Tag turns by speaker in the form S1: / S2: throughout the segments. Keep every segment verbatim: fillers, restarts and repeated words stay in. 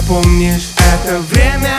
S1: запомнишь это время,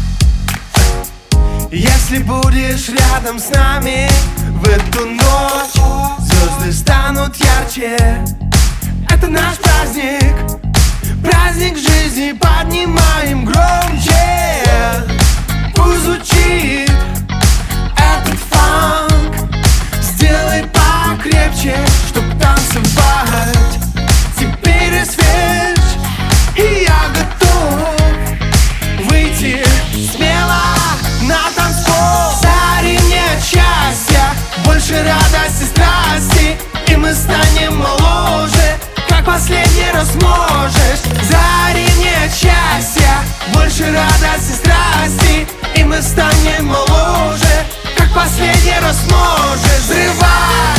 S1: если будешь рядом с нами в эту ночь. Звезды станут ярче, это наш праздник, праздник жизни, поднимаем громче. Пусть звучит этот фанк, сделай покрепче, чтоб танцевать. Теперь свеж, и я готов выйти смело на танцпол. Дари мне счастье, больше радости, страсти, и мы станем моложе, как последний раз можешь. Дари мне счастье, больше радости, страсти, и мы станем моложе, как последний раз можешь. Взрывай!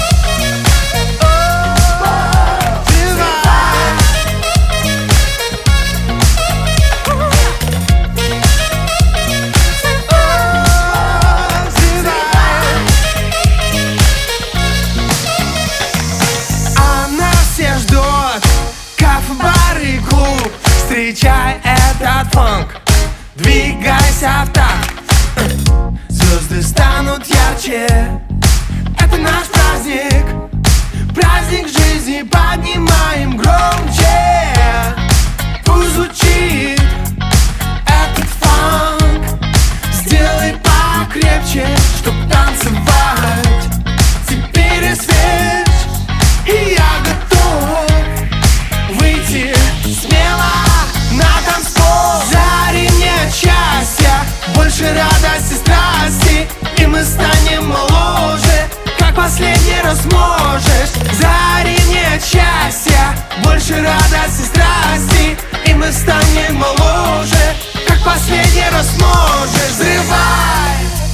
S1: Встречай этот фанк, двигайся в такт. Звезды станут ярче, это наш праздник, праздник жизни, поднимаем громче. Пусть звучит этот фанк, сделай покрепче, чтоб танцевать. Теперь свеж, и я готов выйти смело на танцпол. Дари мне счастье, больше радости, страсти, и мы станем моложе, как последний раз можешь. Дари мне счастье, больше радости, страсти, и мы станем моложе, как последний раз можешь. Взрывай!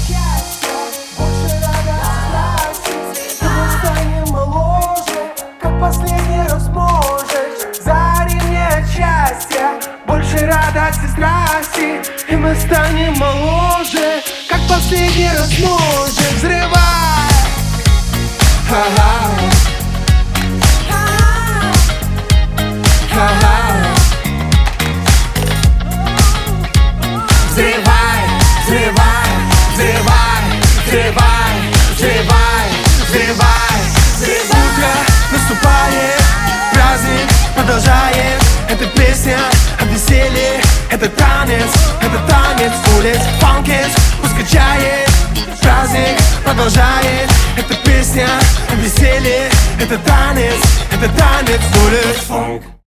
S1: Больше радости, страсти, и мы станем моложе, как последний раз можешь. Взрывай! Ха-ха. Ха-ха. Взрывай, взрывай, взрывай, взрывай, взрывай, взрывай, взрывай. Утро наступает, праздник продолжает. Это песня о веселье, это танец, это танец улиц. Фанкис пусть качает, праздник продолжает. Это песня о веселье, это танец, это танец улиц.